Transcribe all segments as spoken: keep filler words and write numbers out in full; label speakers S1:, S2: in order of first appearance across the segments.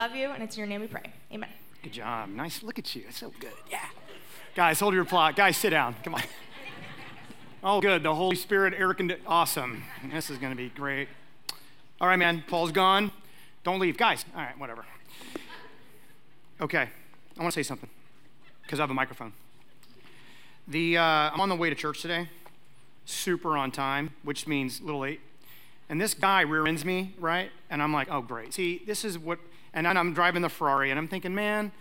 S1: Love you, and it's in your name we pray. Amen.
S2: Good job. Nice. Look at you. It's so good. Yeah. Guys, hold your applause. Guys, sit down. Come on. Oh, good. The Holy Spirit, Eric, and awesome. This is going to be great. All right, man. Paul's gone. Don't leave. Guys, all right, whatever. Okay. I want to say something because I have a microphone. The uh, I'm on the way to church today, super on time, which means a little late. And this guy rear ends me, right? And I'm like, oh, great. See, this is what, and then I'm driving the Ferrari, and I'm thinking, man.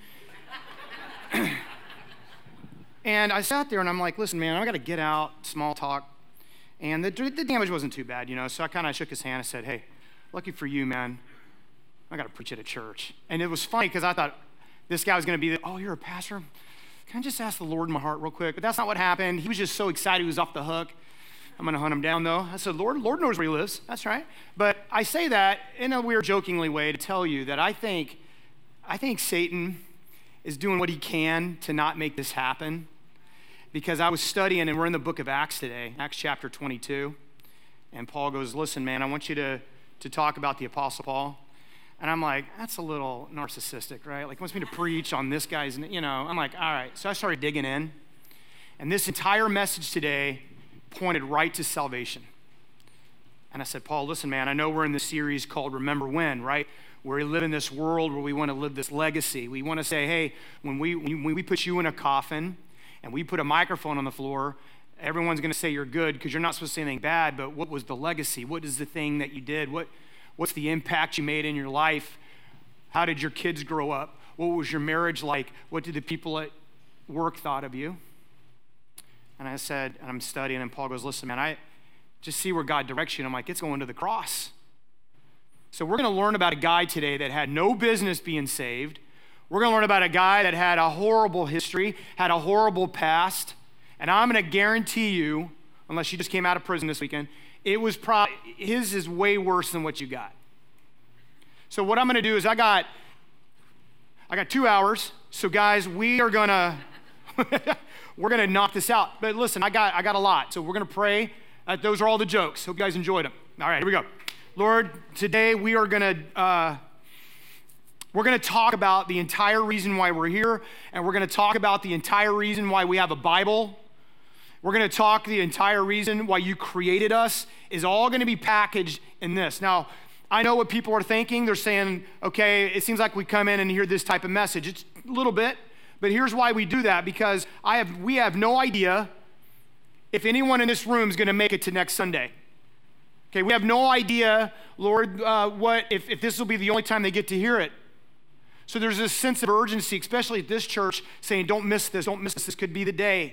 S2: And I sat there, and I'm like, listen, man, I got to get out, small talk. And the, the damage wasn't too bad, you know, so I kind of shook his hand and said, hey, lucky for you, man, I got to preach at a church. And it was funny because I thought this guy was going to be, the, oh, you're a pastor? Can I just ask the Lord in my heart real quick? But that's not what happened. He was just so excited he was off the hook. I'm going to hunt him down, though. I said, Lord, Lord knows where he lives. That's right. But I say that in a weird, jokingly way to tell you that I think, I think Satan is doing what he can to not make this happen. Because I was studying, and we're in the book of Acts today, Acts chapter twenty-two. And Paul goes, listen, man, I want you to, to talk about the Apostle Paul. And I'm like, that's a little narcissistic, right? Like, he wants me to preach on this guy's, you know. I'm like, all right. So I started digging in. And this entire message today pointed right to salvation. And I said, Paul, listen, man, I know we're in this series called Remember When, right? Where we live in this world where we want to live this legacy. We want to say, hey, when we when we put you in a coffin and we put a microphone on the floor, everyone's going to say you're good because you're not supposed to say anything bad, but what was the legacy? What is the thing that you did? What What's the impact you made in your life? How did your kids grow up? What was your marriage like? What did the people at work thought of you? And I said, and I'm studying, and Paul goes, listen, man, I just see where God directs you. And I'm like, it's going to the cross. So we're going to learn about a guy today that had no business being saved. We're going to learn about a guy that had a horrible history, had a horrible past. And I'm going to guarantee you, unless you just came out of prison this weekend, it was probably, his is way worse than what you got. So what I'm going to do is I got, I got two hours. So guys, we are going to, we're going to knock this out. But listen, I got, I got a lot. So we're going to pray. Uh, those are all the jokes. Hope you guys enjoyed them. All right, here we go. Lord, today we are going to, uh, we're going to talk about the entire reason why we're here, and we're going to talk about the entire reason why we have a Bible. We're going to talk the entire reason why you created us is all going to be packaged in this. Now, I know what people are thinking. They're saying, okay, it seems like we come in and hear this type of message. It's a little bit, but here's why we do that, because I have we have no idea if anyone in this room is going to make it to next Sunday. Okay, we have no idea, Lord, uh, what if, if this will be the only time they get to hear it. So there's this sense of urgency, especially at this church, saying, don't miss this, don't miss this, this could be the day.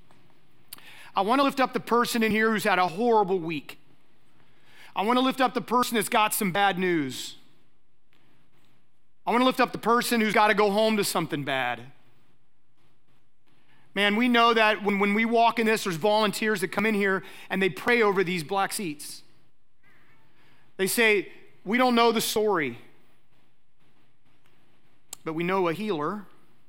S2: I want to lift up the person in here who's had a horrible week. I want to lift up the person that's got some bad news. I want to lift up the person who's got to go home to something bad. Man, we know that when, when we walk in this, there's volunteers that come in here and they pray over these black seats. They say, we don't know the story, but we know a healer.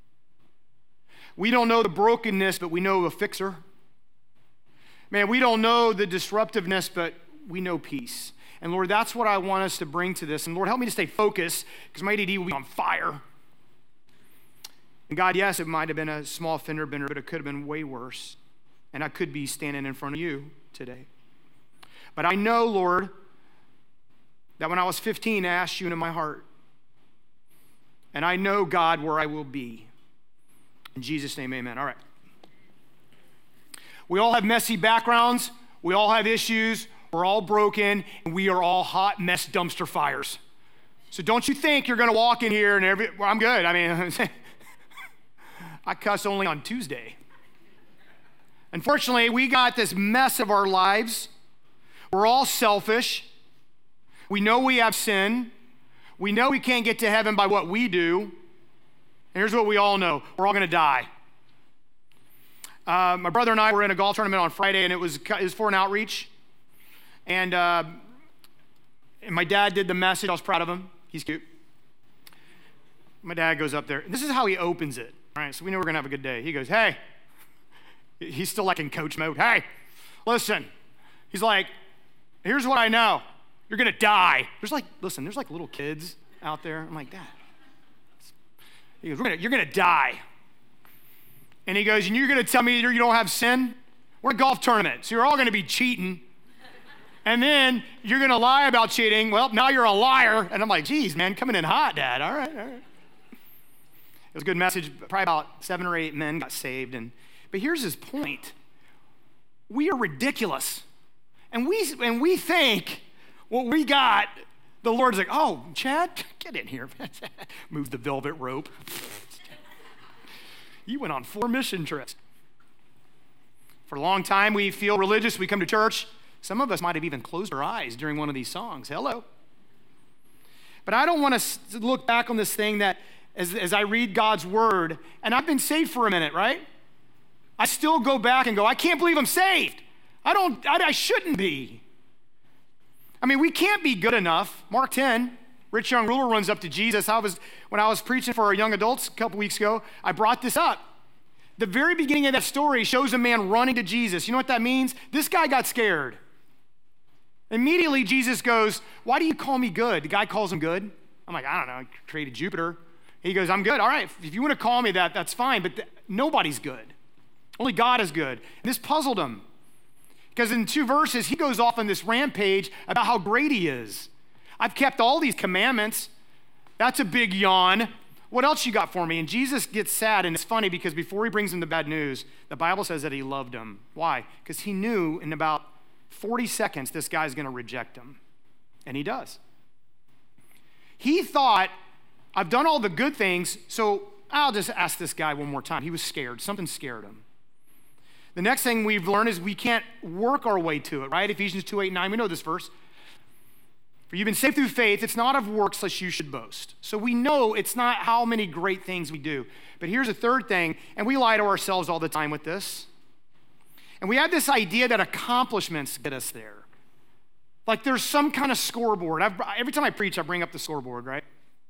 S2: We don't know the brokenness, but we know a fixer. Man, we don't know the disruptiveness, but we know peace. And Lord, that's what I want us to bring to this. And Lord, help me to stay focused, because my A D D will be on fire. And God, yes, it might have been a small fender bender, but it could have been way worse. And I could be standing in front of you today. But I know, Lord, that when I was fifteen, I asked you into my heart. And I know, God, where I will be. In Jesus' name, amen. All right. We all have messy backgrounds. We all have issues. We're all broken. And we are all hot mess dumpster fires. So don't you think you're going to walk in here and every, well, I'm good. I mean, I cuss only on Tuesday. Unfortunately, we got this mess of our lives. We're all selfish. We know we have sin. We know we can't get to heaven by what we do. And here's what we all know. We're all going to die. Uh, my brother and I were in a golf tournament on Friday, and it was, it was for an outreach. And, uh, and my dad did the message. I was proud of him. He's cute. My dad goes up there. This is how he opens it. All right, so we know we're going to have a good day. He goes, hey. He's still like in coach mode. Hey, listen. He's like, here's what I know. You're going to die. There's like, listen, there's like little kids out there. I'm like, Dad, He goes, We're gonna, you're going to die. And he goes, and you're going to tell me you don't have sin? We're a golf tournament, so you're all going to be cheating. And then you're going to lie about cheating. Well, now you're a liar. And I'm like, geez, man, coming in hot, Dad. All right, all right. It was a good message. Probably about seven or eight men got saved. And but here's his point. We are ridiculous. And we, and we think what we got, the Lord's like, oh, Chad, get in here. Move the velvet rope. You went on four mission trips. For a long time, we feel religious. We come to church. Some of us might have even closed our eyes during one of these songs. Hello. But I don't want to look back on this thing that as, as I read God's word, and I've been saved for a minute, right? I still go back and go, I can't believe I'm saved. I don't, I, I shouldn't be. I mean, we can't be good enough. Mark ten, rich young ruler runs up to Jesus. I was, when I was preaching for our young adults a couple weeks ago, I brought this up. The very beginning of that story shows a man running to Jesus. You know what that means? This guy got scared. Immediately, Jesus goes, why do you call me good? The guy calls him good. I'm like, I don't know, I created Jupiter. He goes, I'm good. All right, if you want to call me that, that's fine, but th- nobody's good. Only God is good. And this puzzled him. Because in two verses, he goes off on this rampage about how great he is. I've kept all these commandments. That's a big yawn. What else you got for me? And Jesus gets sad, and it's funny because before he brings him the bad news, the Bible says that he loved him. Why? Because he knew in about forty seconds this guy's going to reject him. And he does. He thought, I've done all the good things, so I'll just ask this guy one more time. He was scared. Something scared him. The next thing we've learned is we can't work our way to it, right? Ephesians two, eight, nine, we know this verse. For you've been saved through faith, it's not of works lest you should boast. So we know it's not how many great things we do. But here's a third thing, and we lie to ourselves all the time with this. And we have this idea that accomplishments get us there. Like there's some kind of scoreboard. I've, every time I preach, I bring up the scoreboard, right?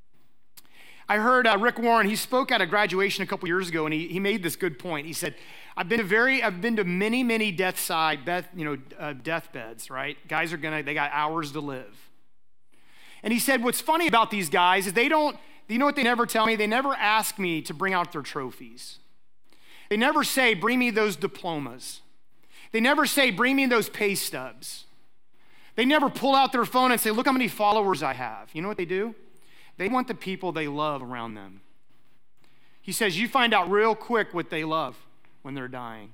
S2: I heard uh, Rick Warren, he spoke at a graduation a couple years ago, and he, he made this good point. He said, I've been to very, I've been to many, many deathside, death, you know, uh, deathbeds, right? Guys are gonna, they got hours to live. And he said, what's funny about these guys is they don't, you know what they never tell me? They never ask me to bring out their trophies. They never say, bring me those diplomas. They never say, bring me those pay stubs. They never pull out their phone and say, look how many followers I have. You know what they do? They want the people they love around them. He says, you find out real quick what they love when they're dying.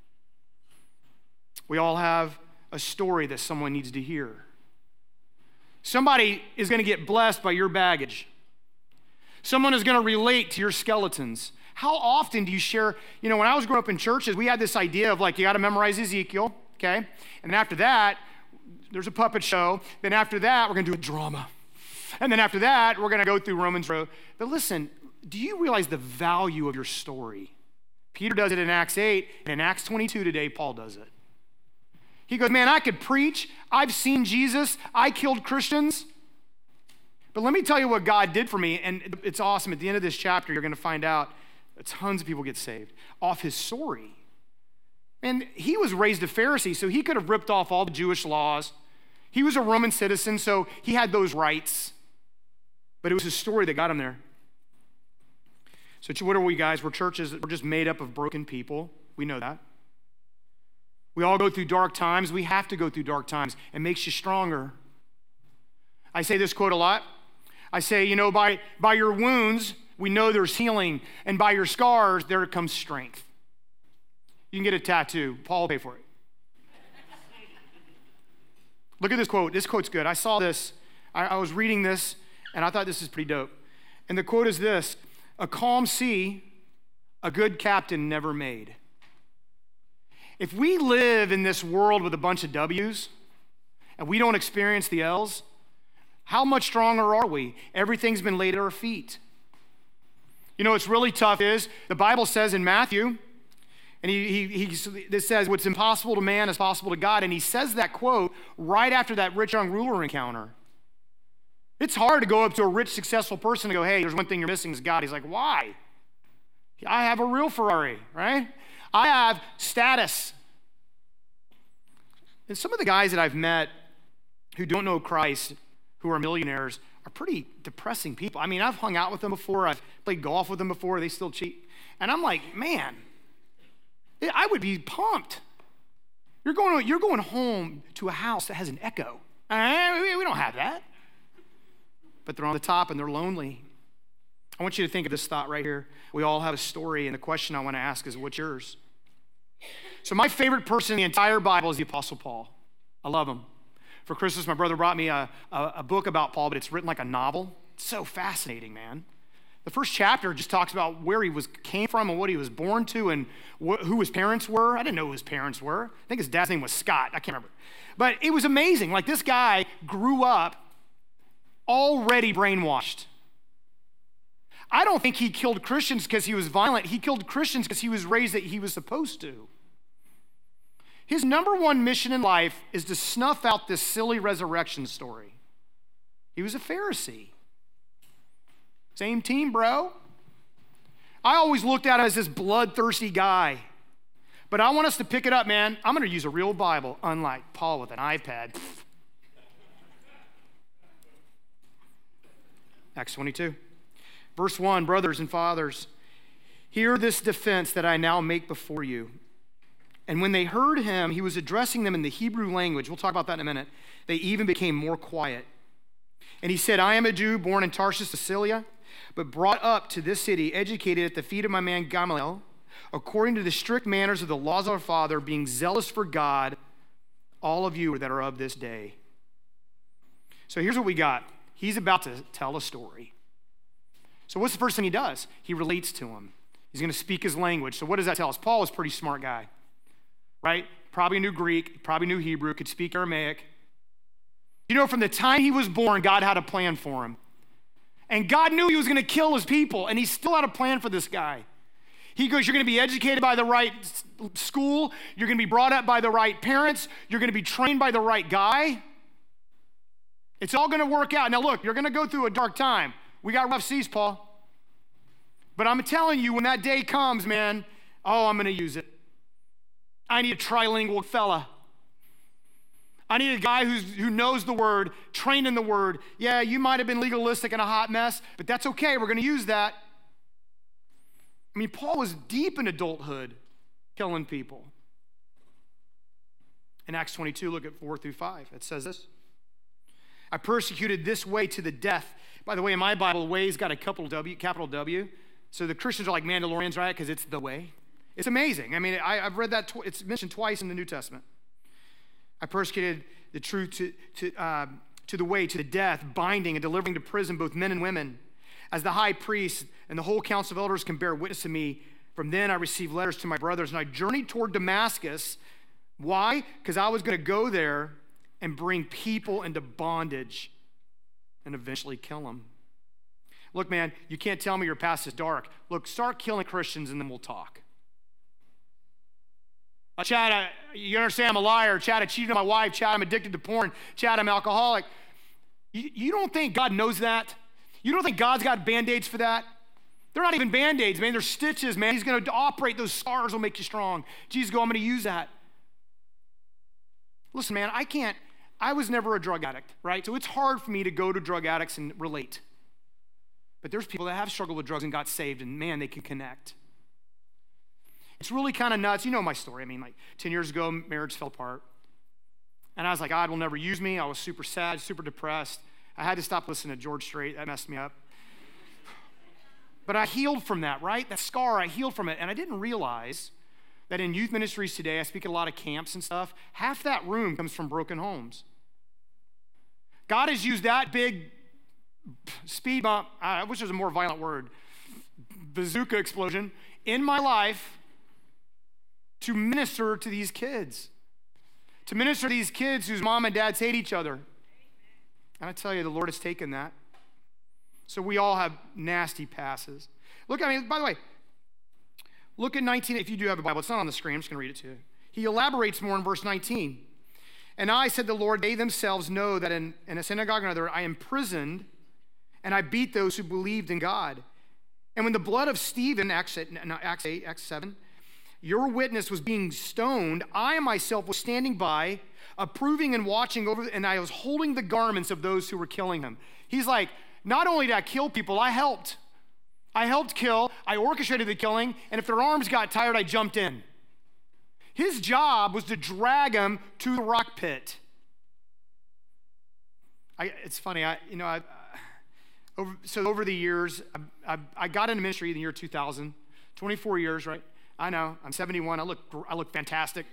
S2: We all have a story that someone needs to hear. Somebody is going to get blessed by your baggage. Someone is going to relate to your skeletons. How often do you share, you know, when I was growing up in churches, we had this idea of like, you got to memorize Ezekiel, okay? And after that, there's a puppet show. Then after that, we're going to do a drama. And then after that, we're going to go through Romans Road. But listen, do you realize the value of your story? Peter does it in Acts eight, and in Acts twenty-two today, Paul does it. He goes, man, I could preach. I've seen Jesus. I killed Christians. But let me tell you what God did for me, and it's awesome. At the end of this chapter, you're going to find out that tons of people get saved off his story. And he was raised a Pharisee, so he could have ripped off all the Jewish laws. He was a Roman citizen, so he had those rights. But it was his story that got him there. So what are we, guys? We're churches, we're just made up of broken people. We know that. We all go through dark times. We have to go through dark times. It makes you stronger. I say this quote a lot. I say, you know, by, by your wounds, we know there's healing. And by your scars, there comes strength. You can get a tattoo. Paul will pay for it. Look at this quote. This quote's good. I saw this. I, I was reading this, and I thought this is pretty dope. And the quote is this: a calm sea, a good captain never made. If we live in this world with a bunch of W's, and we don't experience the L's, how much stronger are we? Everything's been laid at our feet. You know what's really tough is, the Bible says in Matthew, and he, he, he this says, what's impossible to man is possible to God, and he says that quote right after that rich young ruler encounter. It's hard to go up to a rich, successful person and go, hey, there's one thing you're missing is God. He's like, why? I have a real Ferrari, right? I have status. And some of the guys that I've met who don't know Christ, who are millionaires, are pretty depressing people. I mean, I've hung out with them before. I've played golf with them before. They still cheat. And I'm like, man, I would be pumped. You're going, you're going home to a house that has an echo. Uh, we, we don't have that. But they're on the top and they're lonely. I want you to think of this thought right here. We all have a story, and the question I want to ask is, what's yours? So my favorite person in the entire Bible is the Apostle Paul. I love him. For Christmas, my brother brought me a, a, a book about Paul, but it's written like a novel. It's so fascinating, man. The first chapter just talks about where he was came from and what he was born to and wh- who his parents were. I didn't know who his parents were. I think his dad's name was Scott. I can't remember. But it was amazing. Like, this guy grew up already brainwashed. I don't think he killed Christians because he was violent. He killed Christians because he was raised that he was supposed to. His number one mission in life is to snuff out this silly resurrection story. He was a Pharisee. Same team, bro. I always looked at him as this bloodthirsty guy. But I want us to pick it up, man. I'm going to use a real Bible, unlike Paul with an iPad. Acts twenty-two. Verse one, brothers and fathers, hear this defense that I now make before you. And when they heard him, he was addressing them in the Hebrew language. We'll talk about that in a minute. They even became more quiet. And he said, I am a Jew born in Tarshish, Cilicia, but brought up to this city, educated at the feet of my man Gamaliel, according to the strict manners of the laws of our father, being zealous for God, all of you that are of this day. So here's what we got. He's about to tell a story. So what's the first thing he does? He relates to him. He's going to speak his language. So what does that tell us? Paul was a pretty smart guy, right? Probably knew Greek, probably knew Hebrew, could speak Aramaic. You know, from the time he was born, God had a plan for him. And God knew he was going to kill his people, and he still had a plan for this guy. He goes, you're going to be educated by the right school. You're going to be brought up by the right parents. You're going to be trained by the right guy. It's all going to work out. Now, look, you're going to go through a dark time. We got rough seas, Paul. But I'm telling you, when that day comes, man, oh, I'm going to use it. I need a trilingual fella. I need a guy who's, who knows the word, trained in the word. Yeah, you might have been legalistic and a hot mess, but that's okay. We're going to use that. I mean, Paul was deep in adulthood, killing people. In Acts twenty-two, look at four through five. It says this. I persecuted this way to the death. By the way, in my Bible, way's got a capital W, capital W. So the Christians are like Mandalorians, right? Because it's the way. It's amazing. I mean, I, I've read that. Tw- it's mentioned twice in the New Testament. I persecuted the truth to, to, uh, to the way, to the death, binding and delivering to prison both men and women. As the high priest and the whole council of elders can bear witness to me, from then I received letters to my brothers, and I journeyed toward Damascus. Why? Because I was going to go there and bring people into bondage and eventually kill them. Look, man, you can't tell me your past is dark. Look, start killing Christians and then we'll talk. Uh, Chad, I, you understand I'm a liar. Chad, I cheated on my wife. Chad, I'm addicted to porn. Chad, I'm alcoholic. You, you don't think God knows that? You don't think God's got Band-Aids for that? They're not even Band-Aids, man. They're stitches, man. He's going to operate. Those scars will make you strong. Jesus go, I'm going to use that. Listen, man, I can't. I was never a drug addict, right? So it's hard for me to go to drug addicts and relate. But there's people that have struggled with drugs and got saved, and man, they can connect. It's really kind of nuts. You know my story. I mean, like ten years ago, marriage fell apart. And I was like, God will never use me. I was super sad, super depressed. I had to stop listening to George Strait. That messed me up. But I healed from that, right? That scar, I healed from it. And I didn't realize that in youth ministries today, I speak at a lot of camps and stuff, half that room comes from broken homes. God has used that big speed bump, I wish there was a more violent word, bazooka explosion, in my life to minister to these kids. To minister to these kids whose mom and dads hate each other. And I tell you, the Lord has taken that. So we all have nasty passes. Look, I mean, by the way, look at nineteen, if you do have a Bible, it's not on the screen, I'm just gonna read it to you. He elaborates more in verse nineteen. And I said the Lord, they themselves know that in, in a synagogue or another, I imprisoned and I beat those who believed in God. And when the blood of Stephen, Acts eight, Acts seven, your witness was being stoned, I myself was standing by, approving and watching over, and I was holding the garments of those who were killing him. He's like, not only did I kill people, I helped. I helped kill, I orchestrated the killing, and if their arms got tired, I jumped in. His job was to drag them to the rock pit. I, it's funny, I, you know, I, over, so over the years, I, I, I got into ministry in the year two thousand, twenty-four years, right? I know, I'm seventy-one, I look, I look fantastic.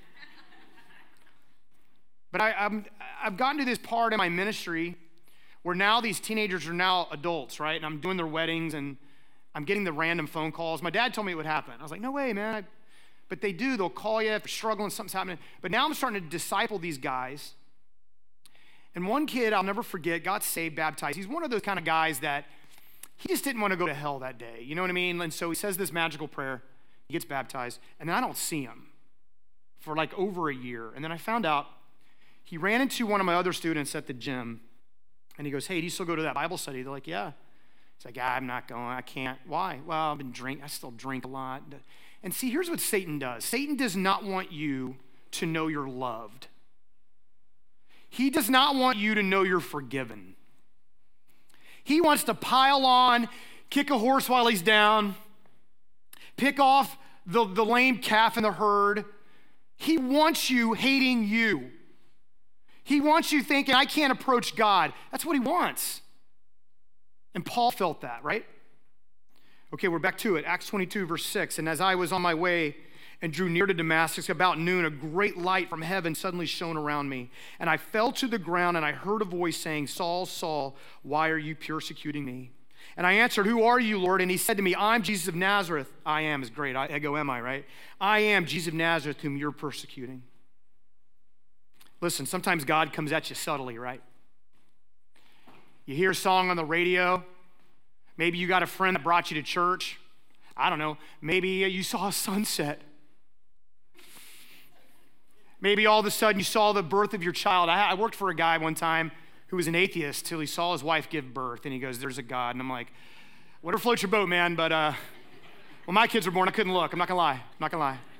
S2: But I, I'm, I've gotten to this part in my ministry where now these teenagers are now adults, right? And I'm doing their weddings and I'm getting the random phone calls. My dad told me it would happen. I was like, no way, man. I, but they do. They'll call you if you're struggling, something's happening. But now I'm starting to disciple these guys. And one kid I'll never forget got saved, baptized. He's one of those kind of guys that he just didn't want to go to hell that day. You know what I mean? And so he says this magical prayer. He gets baptized. And then I don't see him for like over a year. And then I found out he ran into one of my other students at the gym. And he goes, hey, do you still go to that Bible study? They're like, yeah. He's like, yeah, I'm not going. I can't. Why? Well, I've been drink. I still drink a lot. And see, here's what Satan does. Satan does not want you to know you're loved. He does not want you to know you're forgiven. He wants to pile on, kick a horse while he's down, pick off the, the lame calf in the herd. He wants you hating you. He wants you thinking, I can't approach God. That's what he wants. And Paul felt that, right? Okay, we're back to it. Acts twenty-two, verse six. And as I was on my way and drew near to Damascus about noon, a great light from heaven suddenly shone around me. And I fell to the ground, and I heard a voice saying, Saul, Saul, why are you persecuting me? And I answered, who are you, Lord? And he said to me, I'm Jesus of Nazareth. I am is great. I, ego am I, right? I am Jesus of Nazareth, whom you're persecuting. Listen, sometimes God comes at you subtly, right? You hear a song on the radio. Maybe you got a friend that brought you to church. I don't know. Maybe you saw a sunset. Maybe all of a sudden you saw the birth of your child. I, I worked for a guy one time who was an atheist till he saw his wife give birth, and he goes, there's a God. And I'm like, whatever floats your boat, man, but uh, when my kids were born, I couldn't look. I'm not gonna lie. I'm not gonna lie.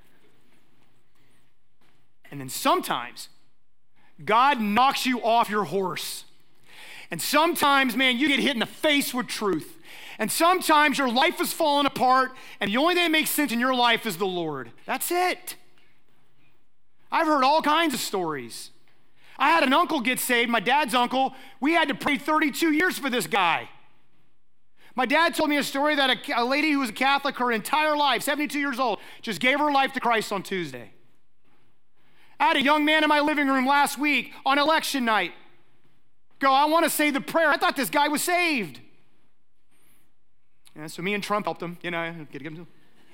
S2: And then sometimes God knocks you off your horse. And sometimes, man, you get hit in the face with truth. And sometimes your life is falling apart, and the only thing that makes sense in your life is the Lord. That's it. I've heard all kinds of stories. I had an uncle get saved, my dad's uncle. We had to pray thirty-two years for this guy. My dad told me a story that a, a lady who was a Catholic her entire life, seventy-two years old, just gave her life to Christ on Tuesday. I had a young man in my living room last week on election night go, I want to say the prayer. I thought this guy was saved. Yeah, so me and Trump helped him, you know, get him.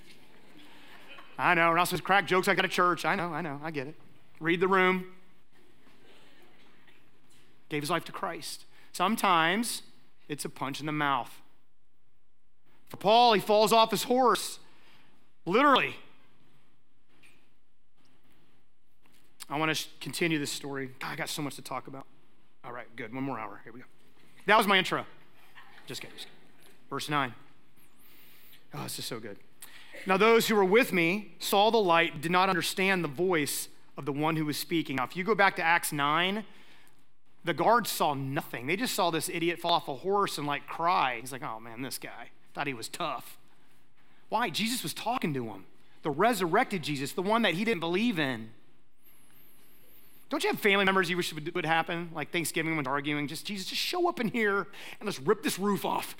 S2: I know, we're not supposed to crack jokes like at a church. I know, I know, I get it. Read the room. Gave his life to Christ. Sometimes it's a punch in the mouth. For Paul, he falls off his horse, literally. I want to continue this story. God, I got so much to talk about. All right, good. One more hour. Here we go. That was my intro. Just kidding. Just kidding. Verse nine. Oh, this is so good. Now, those who were with me saw the light, did not understand the voice of the one who was speaking. Now, if you go back to Acts nine, the guards saw nothing. They just saw this idiot fall off a horse and like cry. He's like, oh man, this guy. Thought he was tough. Why? Jesus was talking to him. The resurrected Jesus, the one that he didn't believe in. Don't you have family members you wish would, would happen? Like Thanksgiving when arguing, just Jesus, just show up in here and let's rip this roof off.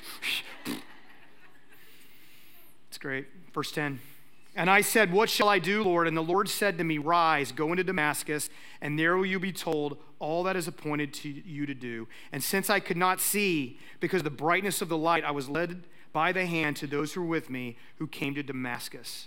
S2: It's great. Verse ten. And I said, what shall I do, Lord? And the Lord said to me, rise, go into Damascus, and there will you be told all that is appointed to you to do. And since I could not see because of the brightness of the light, I was led by the hand to those who were with me who came to Damascus.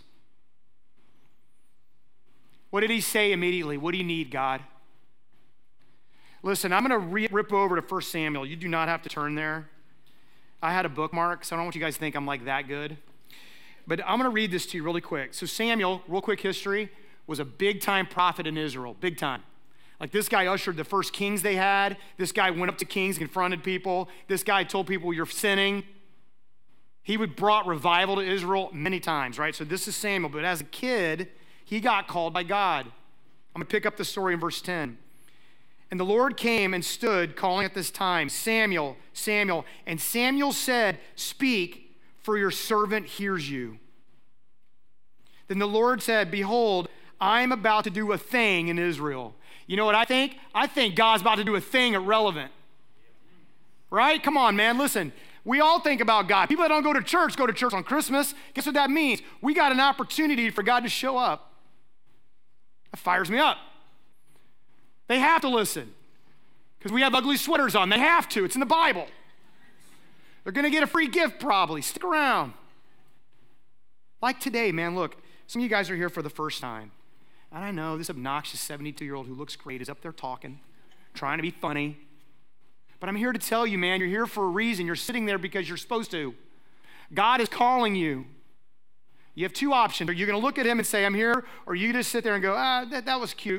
S2: What did he say immediately? What do you need, God? Listen, I'm going to re- rip over to First Samuel. You do not have to turn there. I had a bookmark, so I don't want you guys to think I'm like that good. But I'm going to read this to you really quick. So Samuel, real quick history, was a big-time prophet in Israel, big time. Like this guy ushered the first kings they had. This guy went up to kings, confronted people. This guy told people, you're sinning. He would brought revival to Israel many times, right? So this is Samuel. But as a kid, he got called by God. I'm going to pick up the story in verse ten. And the Lord came and stood, calling at this time, Samuel, Samuel. And Samuel said, speak, for your servant hears you. Then the Lord said, behold, I am about to do a thing in Israel. You know what I think? I think God's about to do a thing at Relevant. Right? Come on, man, listen. We all think about God. People that don't go to church go to church on Christmas. Guess what that means? We got an opportunity for God to show up. That fires me up. They have to listen because we have ugly sweaters on. They have to. It's in the Bible. They're going to get a free gift probably. Stick around. Like today, man, look, some of you guys are here for the first time. And I know this obnoxious seventy-two-year-old who looks great is up there talking, trying to be funny. But I'm here to tell you, man, you're here for a reason. You're sitting there because you're supposed to. God is calling you. You have two options. Are you going to look at him and say, I'm here? Or you just sit there and go, ah, that, that was cute.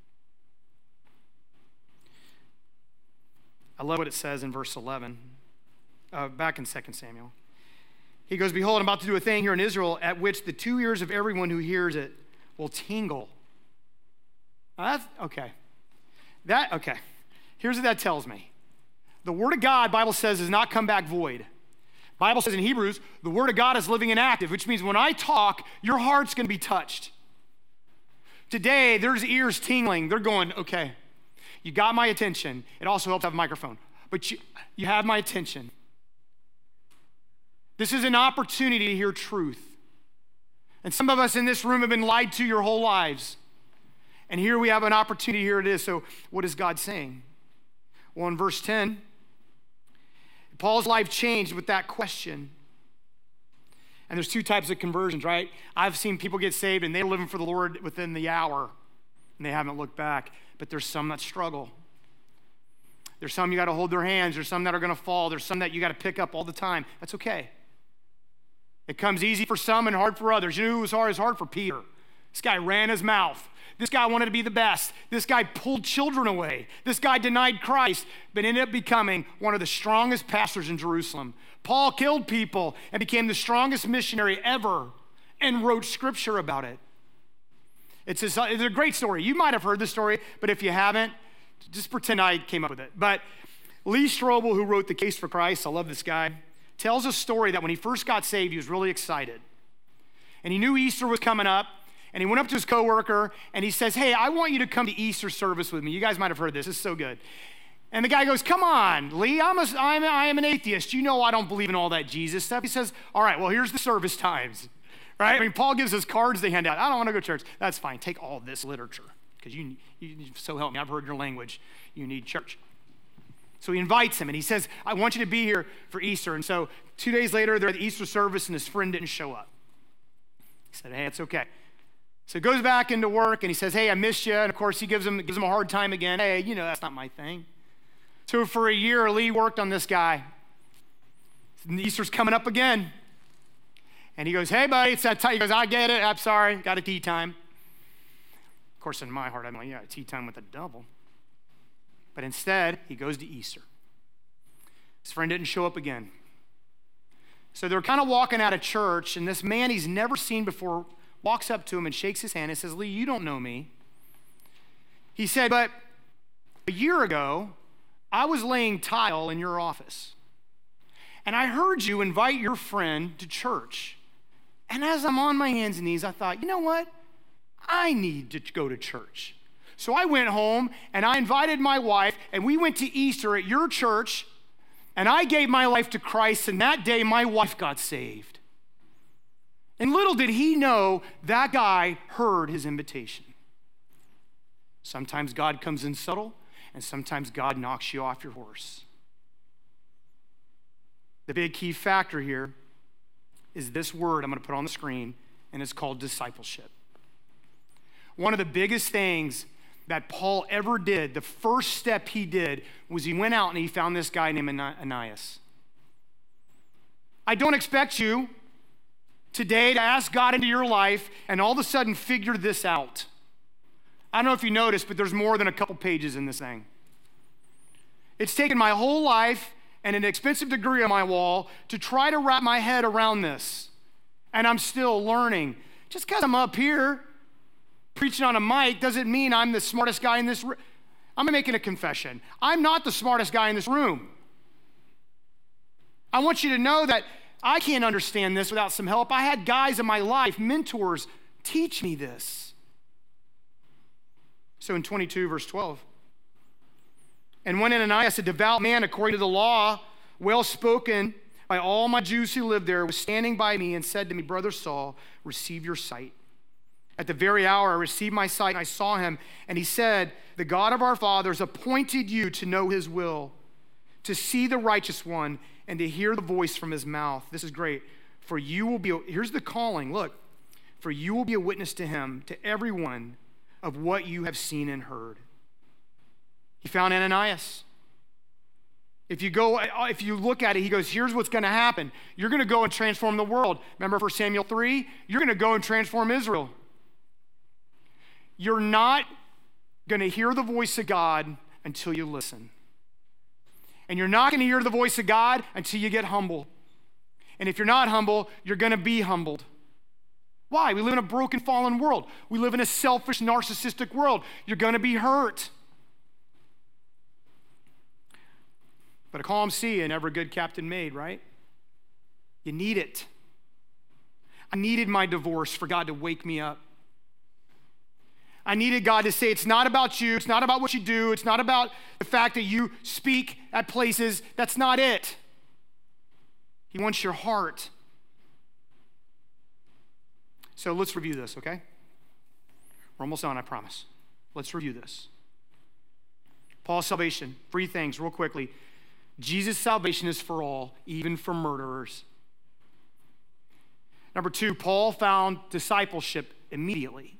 S2: I love what it says in verse eleven, uh, back in Second Samuel. He goes, behold, I'm about to do a thing here in Israel at which the two ears of everyone who hears it will tingle. Now that's, okay. That, okay. Here's what that tells me. The word of God, Bible says, does not come back void. Bible says in Hebrews, the word of God is living and active, which means when I talk, your heart's going to be touched. Today, there's ears tingling. They're going, okay, you got my attention. It also helps to have a microphone. But you, you have my attention. This is an opportunity to hear truth. And some of us in this room have been lied to your whole lives. And here we have an opportunity. Here it is. So what is God saying? Well, in verse ten, Paul's life changed with that question. And there's two types of conversions, right? I've seen people get saved and they're living for the Lord within the hour and they haven't looked back. But there's some that struggle. There's some you got to hold their hands. There's some that are going to fall. There's some that you got to pick up all the time. That's okay. It comes easy for some and hard for others. You know who was hard? It was hard for Peter. This guy ran his mouth. This guy wanted to be the best. This guy pulled children away. This guy denied Christ, but ended up becoming one of the strongest pastors in Jerusalem. Paul killed people and became the strongest missionary ever and wrote scripture about it. It's a, it's a great story. You might have heard the story, but if you haven't, just pretend I came up with it. But Lee Strobel, who wrote The Case for Christ, I love this guy, tells a story that when he first got saved, he was really excited. And he knew Easter was coming up, and he went up to his coworker, and he says, hey, I want you to come to Easter service with me. You guys might have heard this. This is so good. And the guy goes, come on, Lee, I'm a, I'm a, I am an atheist. You know I don't believe in all that Jesus stuff. He says, all right, well, here's the service times. Right? I mean, Paul gives us cards they hand out. I don't want to go to church. That's fine. Take all this literature because you, you, so help me. I've heard your language. You need church. So he invites him, and he says, I want you to be here for Easter. And so two days later, they're at the Easter service, and his friend didn't show up. He said, hey, it's okay. So he goes back into work, and he says, hey, I missed you. And, of course, he gives him, gives him a hard time again. Hey, you know, that's not my thing. So for a year, Lee worked on this guy. And Easter's coming up again. And he goes, hey, buddy, it's that time. He goes, I get it. I'm sorry. Got a tea time. Of course, in my heart, I'm like, yeah, tea time with the devil. But instead, he goes to Easter. His friend didn't show up again. So they're kind of walking out of church, and this man he's never seen before walks up to him and shakes his hand and says, Lee, you don't know me. He said, but a year ago, I was laying tile in your office, and I heard you invite your friend to church. And as I'm on my hands and knees, I thought, you know what? I need to go to church. So I went home and I invited my wife and we went to Easter at your church and I gave my life to Christ, and that day my wife got saved. And little did he know that guy heard his invitation. Sometimes God comes in subtle and sometimes God knocks you off your horse. The big key factor here is this word I'm going to put on the screen, and it's called discipleship. One of the biggest things that Paul ever did, the first step he did, was he went out and he found this guy named Ananias. I don't expect you today to ask God into your life and all of a sudden figure this out. I don't know if you noticed, but there's more than a couple pages in this thing. It's taken my whole life and an expensive degree on my wall to try to wrap my head around this. And I'm still learning. Just because I'm up here preaching on a mic doesn't mean I'm the smartest guy in this room. I'm making a confession. I'm not the smartest guy in this room. I want you to know that I can't understand this without some help. I had guys in my life, mentors, teach me this. So in twenty-two, verse twelve, and when Ananias, a devout man according to the law, well spoken by all my Jews who lived there, was standing by me and said to me, Brother Saul, receive your sight. At the very hour I received my sight, and I saw him, and he said, the God of our fathers appointed you to know his will, to see the righteous one, and to hear the voice from his mouth. This is great. For you will be, here's the calling, look, for you will be a witness to him, to everyone, of what you have seen and heard. He found Ananias. If you go, if you look at it, he goes, here's what's going to happen. You're going to go and transform the world. Remember First Samuel three? You're going to go and transform Israel. You're not going to hear the voice of God until you listen. And you're not going to hear the voice of God until you get humble. And if you're not humble, you're going to be humbled. Why? We live in a broken, fallen world. We live in a selfish, narcissistic world. You're going to be hurt. But a calm sea and ever good captain made, right? You need it. I needed my divorce for God to wake me up. I needed God to say, it's not about you. It's not about what you do. It's not about the fact that you speak at places. That's not it. He wants your heart. So let's review this, okay? We're almost done, I promise. Let's review this. Paul's salvation, three things real quickly. Jesus' salvation is for all, even for murderers. Number two, Paul found discipleship immediately.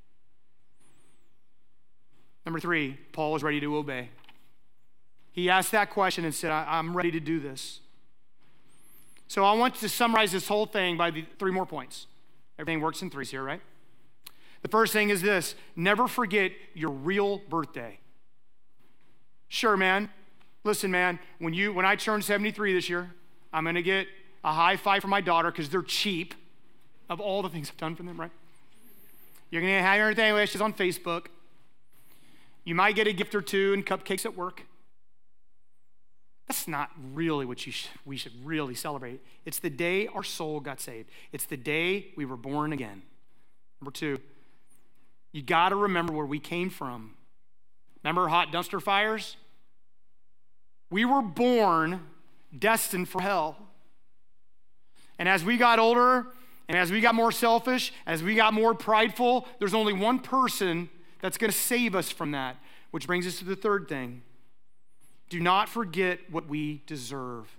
S2: Number three, Paul was ready to obey. He asked that question and said, I'm ready to do this. So I want to summarize this whole thing by the three more points. Everything works in threes here, right? The first thing is this: never forget your real birthday. Sure, man. Listen, man, when you when I turn seventy-three this year, I'm going to get a high five from my daughter because they're cheap of all the things I've done for them, right? You're going to have your birthday wishes on Facebook. You might get a gift or two and cupcakes at work. That's not really what you sh- we should really celebrate. It's the day our soul got saved. It's the day we were born again. Number two, you got to remember where we came from. Remember hot dumpster fires? We were born destined for hell. And as we got older, and as we got more selfish, as we got more prideful, there's only one person that's going to save us from that, which brings us to the third thing. Do not forget what we deserve.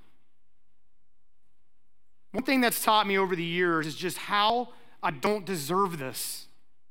S2: One thing that's taught me over the years is just how I don't deserve this.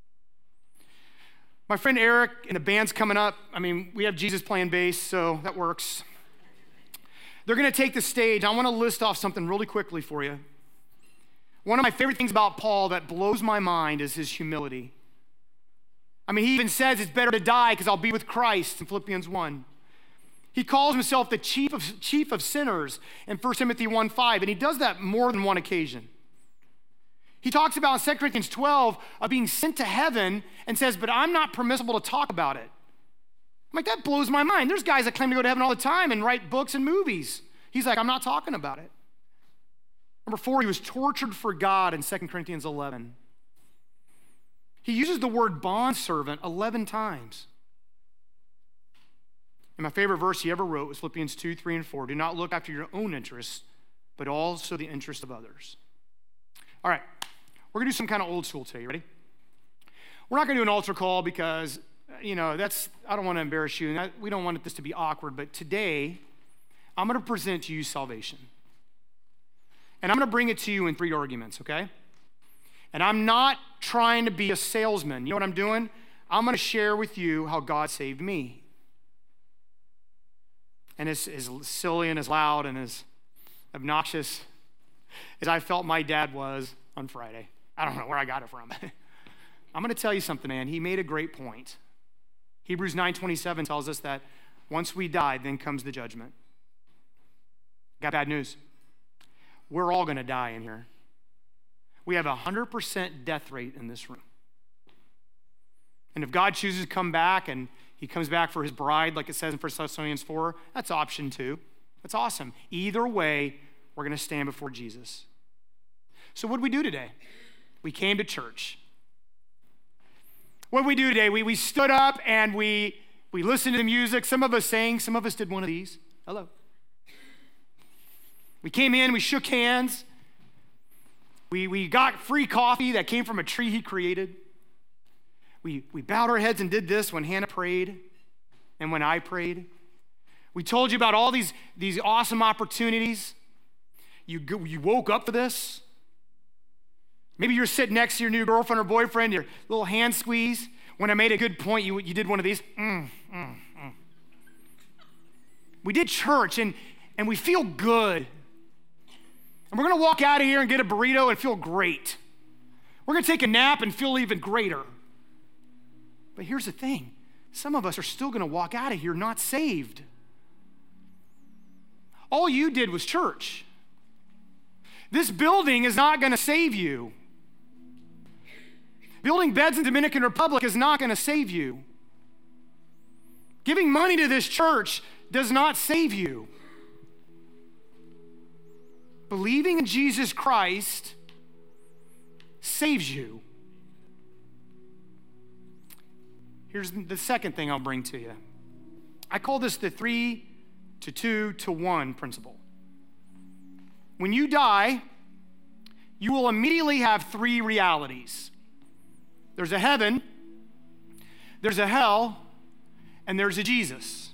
S2: My friend Eric and the band's coming up. I mean, we have Jesus playing bass, so that works. They're going to take the stage. I want to list off something really quickly for you. One of my favorite things about Paul that blows my mind is his humility. I mean, he even says it's better to die because I'll be with Christ in Philippians one. He calls himself the chief of, chief of sinners in First Timothy one five, and he does that more than one occasion. He talks about in Second Corinthians twelve of being sent to heaven and says, but I'm not permissible to talk about it. I'm like, that blows my mind. There's guys that claim to go to heaven all the time and write books and movies. He's like, I'm not talking about it. Number four, he was tortured for God in Second Corinthians eleven. He uses the word bondservant eleven times. And my favorite verse he ever wrote was Philippians two, three, and four. Do not look after your own interests, but also the interests of others. All right, we're going to do some kind of old school today. You ready? We're not going to do an altar call because, you know, that's, I don't want to embarrass you, and I, we don't want this to be awkward, but today, I'm going to present to you salvation. And I'm going to bring it to you in three arguments, okay? And I'm not trying to be a salesman. You know what I'm doing? I'm going to share with you how God saved me. And as, as silly and as loud and as obnoxious as I felt my dad was on Friday. I don't know where I got it from. I'm going to tell you something, man. He made a great point. Hebrews nine twenty-seven tells us that once we die, then comes the judgment. Got bad news. We're all going to die in here. We have a one hundred percent death rate in this room. And if God chooses to come back and he comes back for his bride, like it says in First Thessalonians four, that's option two. That's awesome. Either way, we're going to stand before Jesus. So what did we do today? We came to church. What did we do today? We, we stood up and we, we listened to the music. Some of us sang. Some of us did one of these. Hello. We came in. We shook hands. We, we got free coffee that came from a tree he created. We, we bowed our heads and did this when Hannah prayed and when I prayed. We told you about all these, these awesome opportunities. You, you woke up for this. Maybe you're sitting next to your new girlfriend or boyfriend, your little hand squeeze. When I made a good point, you, you did one of these. Mm, mm, mm. We did church, and, and we feel good. And we're going to walk out of here and get a burrito and feel great. We're going to take a nap and feel even greater. But here's the thing. Some of us are still going to walk out of here not saved. All you did was church. This building is not going to save you. Building beds in Dominican Republic is not going to save you. Giving money to this church does not save you. Believing in Jesus Christ saves you. Here's the second thing I'll bring to you. I call this the three to two to one principle. When you die, you will immediately have three realities. There's a heaven, there's a hell, and there's a Jesus.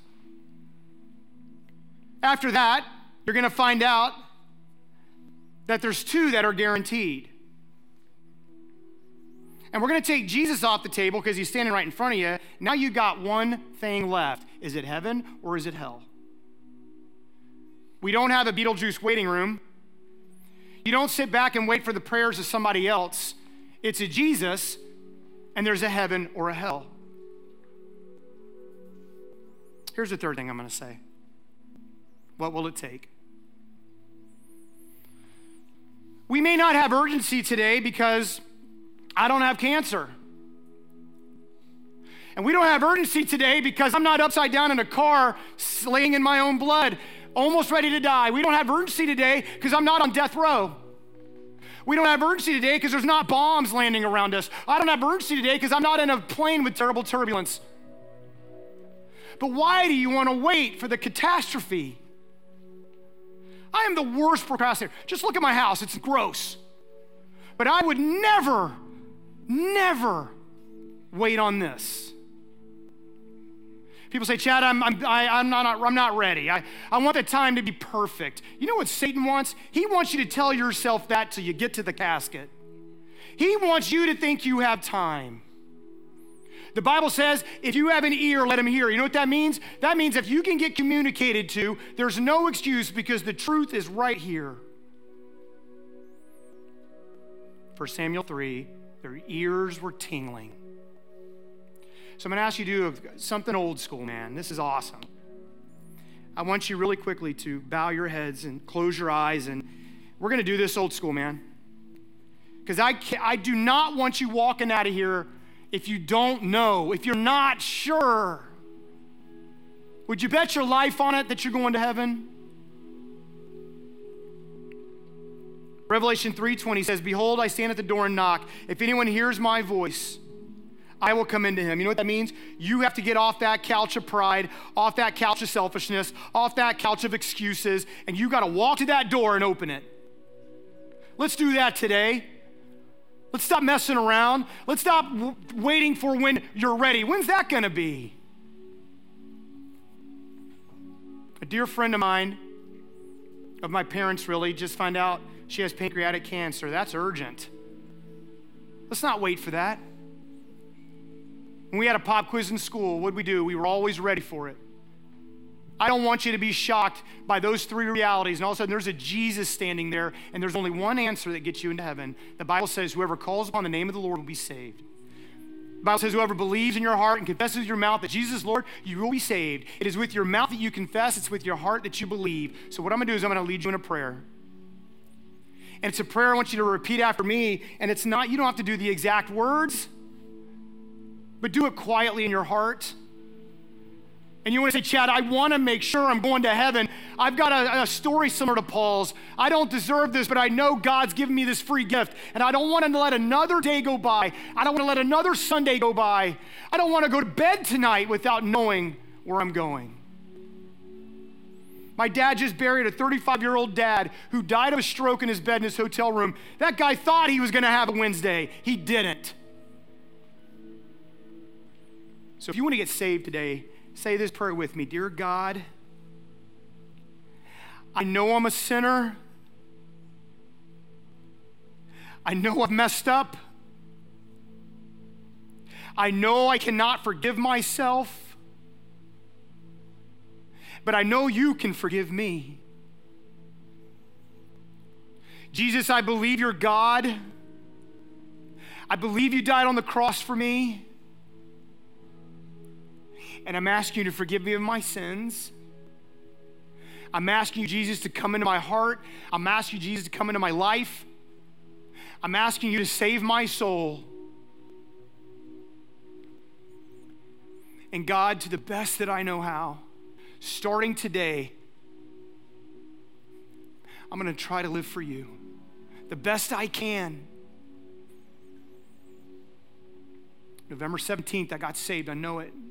S2: After that, you're going to find out that there's two that are guaranteed. And we're going to take Jesus off the table because he's standing right in front of you. Now you got one thing left. Is it heaven or is it hell? We don't have a Beetlejuice waiting room. You don't sit back and wait for the prayers of somebody else. It's a Jesus, and there's a heaven or a hell. Here's the third thing I'm going to say. What will it take? We may not have urgency today because I don't have cancer. And we don't have urgency today because I'm not upside down in a car laying in my own blood, almost ready to die. We don't have urgency today because I'm not on death row. We don't have urgency today because there's not bombs landing around us. I don't have urgency today because I'm not in a plane with terrible turbulence. But why do you want to wait for the catastrophe? I am the worst procrastinator. Just look at my house. It's gross. But I would never, never wait on this. People say, Chad, I'm, I'm, I, I'm, not, I'm not ready. I, I want the time to be perfect. You know what Satan wants? He wants you to tell yourself that till you get to the casket. He wants you to think you have time. The Bible says, if you have an ear, let him hear. You know what that means? That means if you can get communicated to, there's no excuse because the truth is right here. First Samuel three, their ears were tingling. So I'm going to ask you to do something old school, man. This is awesome. I want you really quickly to bow your heads and close your eyes, and we're going to do this old school, man. Because I, I do not want you walking out of here if you don't know, if you're not sure. Would you bet your life on it that you're going to heaven? Revelation three twenty says, behold, I stand at the door and knock. If anyone hears my voice, I will come into him. You know what that means? You have to get off that couch of pride, off that couch of selfishness, off that couch of excuses, and you got to walk to that door and open it. Let's do that today. Let's stop messing around. Let's stop w- waiting for when you're ready. When's that going to be? A dear friend of mine, of my parents really, just found out she has pancreatic cancer. That's urgent. Let's not wait for that. When we had a pop quiz in school, what did we do? We were always ready for it. I don't want you to be shocked by those three realities, and all of a sudden there's a Jesus standing there, and there's only one answer that gets you into heaven. The Bible says whoever calls upon the name of the Lord will be saved. The Bible says whoever believes in your heart and confesses with your mouth that Jesus is Lord, you will be saved. It is with your mouth that you confess, it's with your heart that you believe. So what I'm gonna do is I'm gonna lead you in a prayer. And it's a prayer I want you to repeat after me, and it's not, you don't have to do the exact words, but do it quietly in your heart. And you want to say, Chad, I want to make sure I'm going to heaven. I've got a, a story similar to Paul's. I don't deserve this, but I know God's given me this free gift. And I don't want to let another day go by. I don't want to let another Sunday go by. I don't want to go to bed tonight without knowing where I'm going. My dad just buried a thirty-five-year-old dad who died of a stroke in his bed in his hotel room. That guy thought he was going to have a Wednesday. He didn't. So if you want to get saved today, say this prayer with me. Dear God, I know I'm a sinner. I know I've messed up. I know I cannot forgive myself. But I know you can forgive me. Jesus, I believe you're God. I believe you died on the cross for me. And I'm asking you to forgive me of my sins. I'm asking you, Jesus, to come into my heart. I'm asking you, Jesus, to come into my life. I'm asking you to save my soul. And God, to the best that I know how, starting today, I'm going to try to live for you the best I can. November seventeenth, I got saved. I know it.